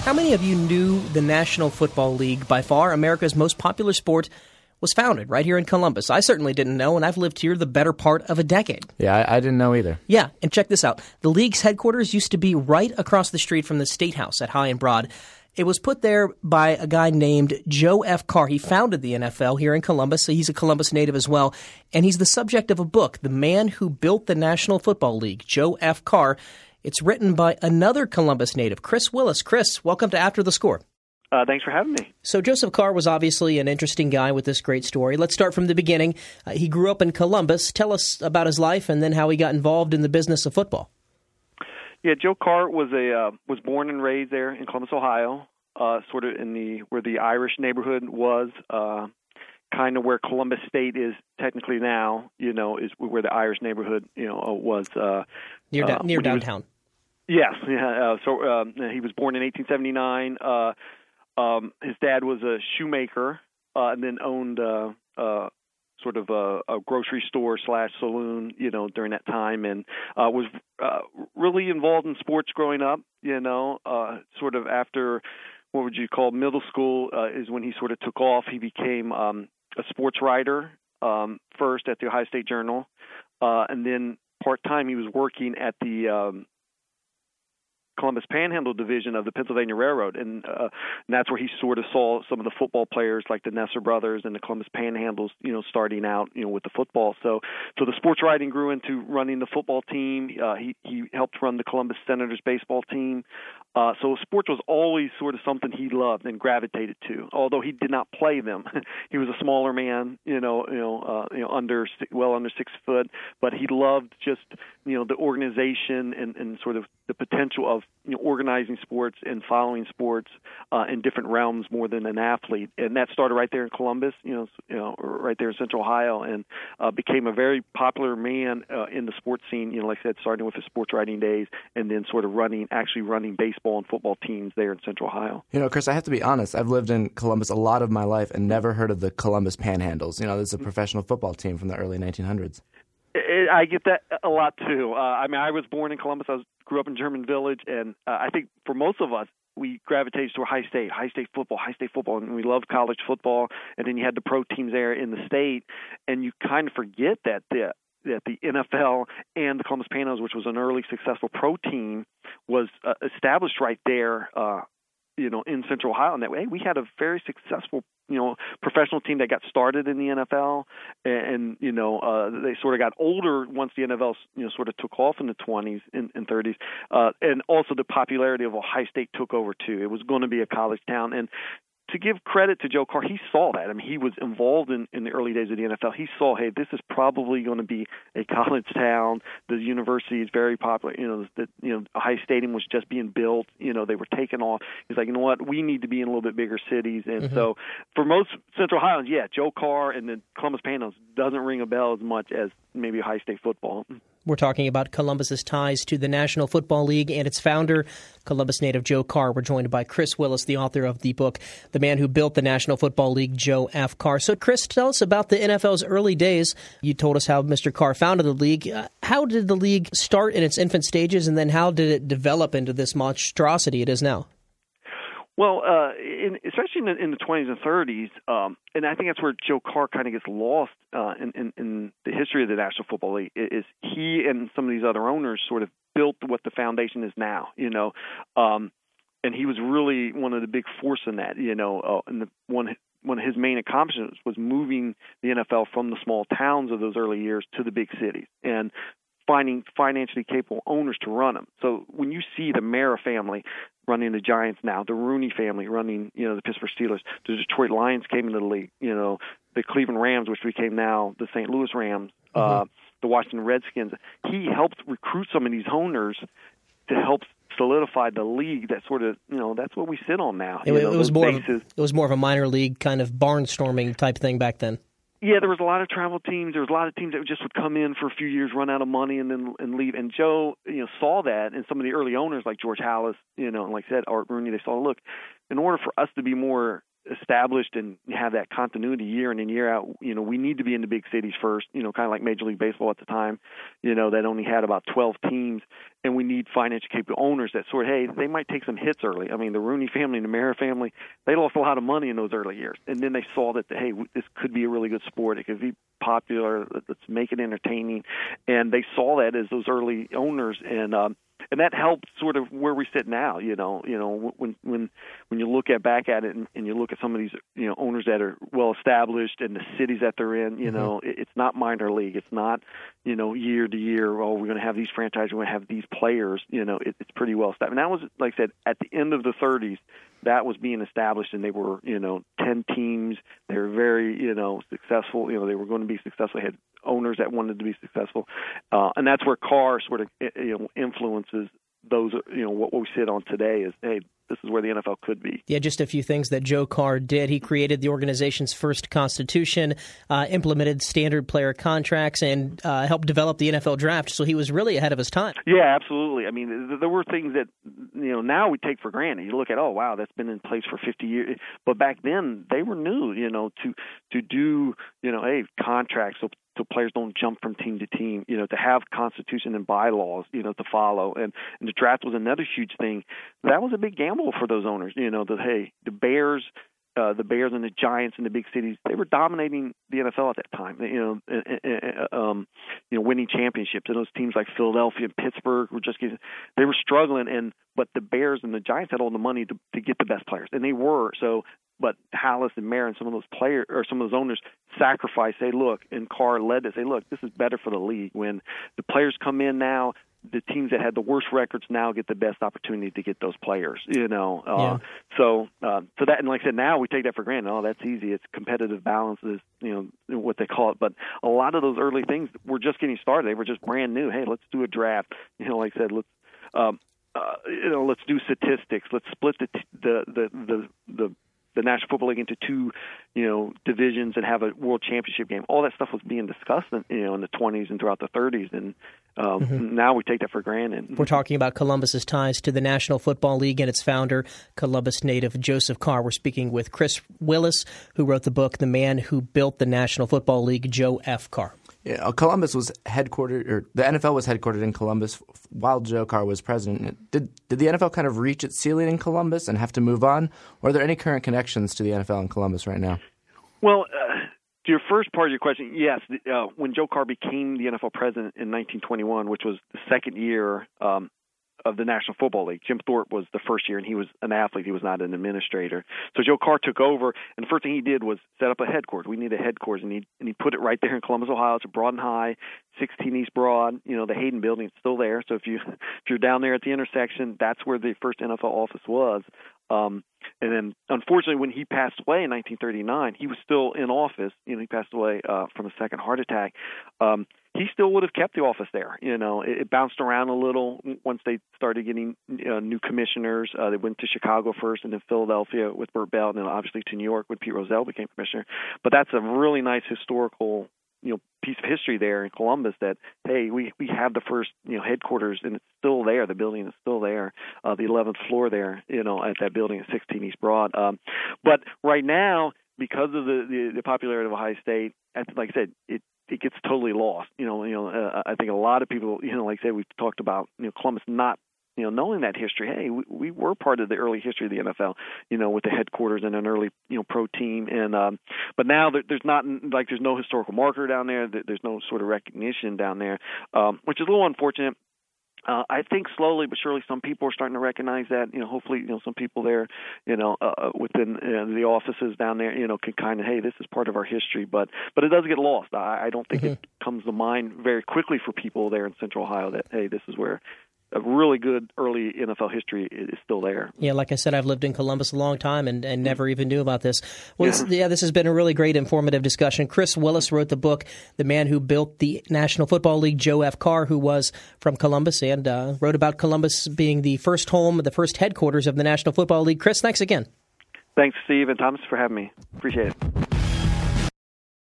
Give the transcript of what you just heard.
How many of you knew the National Football League, by far America's most popular sport, was founded right here in Columbus? I certainly didn't know, and I've lived here the better part of a decade. Yeah, I didn't know either. Yeah, and check this out. The league's headquarters used to be right across the street from the State House at High and Broad. It was put there by a guy named Joe F. Carr. He founded the NFL here in Columbus, so he's a Columbus native as well. And he's the subject of a book, The Man Who Built the National Football League, Joe F. Carr. It's written by another Columbus native, Chris Willis. Chris, welcome to After the Score. Thanks for having me. So Joseph Carr was obviously an interesting guy with this great story. Let's start from the beginning. He grew up in Columbus. Tell us about his life and then how he got involved in the business of football. Yeah, Joe Carr was born and raised there in Columbus, Ohio, sort of where the Irish neighborhood was, kind of where Columbus State is technically now. Is where the Irish neighborhood was near downtown. Yes, yeah. So he was born in 1879. His dad was a shoemaker and then owned sort of a grocery store / saloon, during that time, and was really involved in sports growing up. Sort of after what would you call middle school is when he sort of took off. He became a sports writer first at the Ohio State Journal, and then part-time he was working at the Columbus Panhandle Division of the Pennsylvania Railroad, and that's where he sort of saw some of the football players like the Nesser brothers and the Columbus Panhandles, starting out, with the football. So the sports writing grew into running the football team. He helped run the Columbus Senators baseball team. So sports was always sort of something he loved and gravitated to. Although he did not play them, he was a smaller man, under 6 foot, but he loved just the organization and sort of the potential of organizing sports and following sports in different realms more than an athlete. And that started right there in Columbus, right there in Central Ohio, and became a very popular man in the sports scene. Like I said, starting with his sports writing days, and then sort of actually running baseball and football teams there in Central Ohio. Chris, I have to be honest. I've lived in Columbus a lot of my life and never heard of the Columbus Panhandles. This is a professional football team from the early 1900s. I get that a lot too. I was born in Columbus. Grew up in German Village, and I think for most of us, we gravitated to high state football, and we loved college football. And then you had the pro teams there in the state, and you kind of forget that the NFL and the Columbus Panhandles, which was an early successful pro team, was established right there, in Central Ohio. And that way, we had a very successful, professional team that got started in the NFL, and they sort of got older once the NFL, sort of took off in the 20s and 30s, and also the popularity of Ohio State took over too. It was going to be a college town, and to give credit to Joe Carr, he saw that. He was involved in the early days of the NFL. He saw, hey, this is probably going to be a college town. The university is very popular. Ohio Stadium was just being built. They were taking off. He's like, you know what? We need to be in a little bit bigger cities. And so for most Central Ohioans, Joe Carr and the Columbus Panhandles doesn't ring a bell as much as maybe Ohio State football. We're talking about Columbus's ties to the National Football League and its founder, Columbus native Joe Carr. We're joined by Chris Willis, the author of the book, The Man Who Built the National Football League, Joe F. Carr. So, Chris, tell us about the NFL's early days. You told us how Mr. Carr founded the league. How did the league start in its infant stages, and then how did it develop into this monstrosity it is now? Well, especially in the 20s and 30s, and I think that's where Joe Carr kind of gets lost in the history of the National Football League, is he and some of these other owners sort of built what the foundation is now, and he was really one of the big force in that, and one of his main accomplishments was moving the NFL from the small towns of those early years to the big cities and finding financially capable owners to run them. So when you see the Mara family running the Giants now, the Rooney family running, the Pittsburgh Steelers, the Detroit Lions came into the league, the Cleveland Rams, which became now the St. Louis Rams, the Washington Redskins. He helped recruit some of these owners to help solidify the league. That sort of, that's what we sit on now. It was more of a minor league kind of barnstorming type thing back then. Yeah, there was a lot of travel teams. There was a lot of teams that just would come in for a few years, run out of money, and then leave. And Joe, saw that, and some of the early owners like George Halas, and like I said, Art Rooney, they saw, look, in order for us to be more established and have that continuity year in and year out. We need to be in the big cities first, kind of like Major League Baseball at the time, that only had about 12 teams, and we need financial capable owners that they might take some hits early. I mean, the Rooney family and the Mara family, they lost a lot of money in those early years, and then they saw that, hey, this could be a really good sport. It could be popular. Let's make it entertaining, and they saw that as those early owners, and that helped sort of where we sit now. When you look back at it and you look at some of these owners that are well established and the cities that they're in, it's not minor league. It's not year to year. Oh, we're going to have these franchises. We're going to have these players. It's pretty well established. And that was, like I said, at the end of the 30s. That was being established, and they were 10 teams. They were very successful. They were going to be successful. They had owners that wanted to be successful, and that's where Carr sort of influences those. What we sit on today is, hey, this is where the NFL could be. Yeah, just a few things that Joe Carr did. He created the organization's first constitution, implemented standard player contracts, and helped develop the NFL draft. So he was really ahead of his time. Yeah, absolutely. I mean, there were things that now we take for granted. You look at, oh wow, that's been in place for 50 years, but back then they were new. To do contracts so players don't jump from team to team. To have constitution and bylaws to follow, and the draft was another huge thing. That was a big gamble for those owners. The Bears and the Giants in the big cities, they were dominating the NFL at that time. Winning championships. And those teams like Philadelphia and Pittsburgh they were struggling. But the Bears and the Giants had all the money to get the best players, and they were so. But Halas and Mara and some of those players or some of those owners sacrificed. Say, look, and Carr led to say, look, this is better for the league. When the players come in now, the teams that had the worst records now get the best opportunity to get those players. So that, and like I said, now we take that for granted. Oh, that's easy. It's competitive balances, what they call it. But a lot of those early things were just getting started. They were just brand new. Hey, let's do a draft. Like I said, let's do statistics. Let's split the National Football League into two, divisions and have a world championship game. All that stuff was being discussed in the 20s and throughout the 30s, and now we take that for granted. We're talking about Columbus's ties to the National Football League and its founder, Columbus native Joseph Carr. We're speaking with Chris Willis, who wrote the book, The Man Who Built the National Football League, Joe F. Carr. Yeah, Columbus was headquartered, or the NFL was headquartered in Columbus while Joe Carr was president. Did the NFL kind of reach its ceiling in Columbus and have to move on? Or are there any current connections to the NFL in Columbus right now? Well, to your first part of your question, yes. When Joe Carr became the NFL president in 1921, which was the second year of the National Football League. Jim Thorpe was the first year, and he was an athlete. He was not an administrator. So Joe Carr took over, and the first thing he did was set up a headquarters. We need a headquarters, and he put it right there in Columbus, Ohio. It's a Broad and High, 16 East Broad. The Hayden Building is still there. So if you're down there at the intersection, that's where the first NFL office was. And then, unfortunately, when he passed away in 1939, he was still in office. He passed away from a second heart attack. He still would have kept the office there. It bounced around a little once they started getting new commissioners. They went to Chicago first, and then Philadelphia with Burt Bell, and then obviously to New York when Pete Rozelle became commissioner. But that's a really nice historical piece of history there in Columbus that, hey, we have the first, headquarters, and it's still there. The building is still there, the 11th floor there, at that building at 16 East Broad. But right now, because of the popularity of Ohio State, like I said, it gets totally lost. I think a lot of people, like I said, we've talked about, Columbus not, knowing that history. Hey, we were part of the early history of the NFL, with the headquarters and an early, pro team. And but now there's not, there's no historical marker down there. There's no sort of recognition down there, which is a little unfortunate. I think slowly but surely some people are starting to recognize that. Hopefully, some people there, within the offices down there, can kind of, hey, this is part of our history. But it does get lost. I don't think it comes to mind very quickly for people there in Central Ohio that, hey, this is where a really good early NFL history is still there. Yeah, like I said, I've lived in Columbus a long time and never even knew about this. Well, this has been a really great, informative discussion. Chris Willis wrote the book, The Man Who Built the National Football League, Joe F. Carr, who was from Columbus, and wrote about Columbus being the first home, the first headquarters of the National Football League. Chris, thanks again. Thanks, Steve and Thomas, for having me. Appreciate it.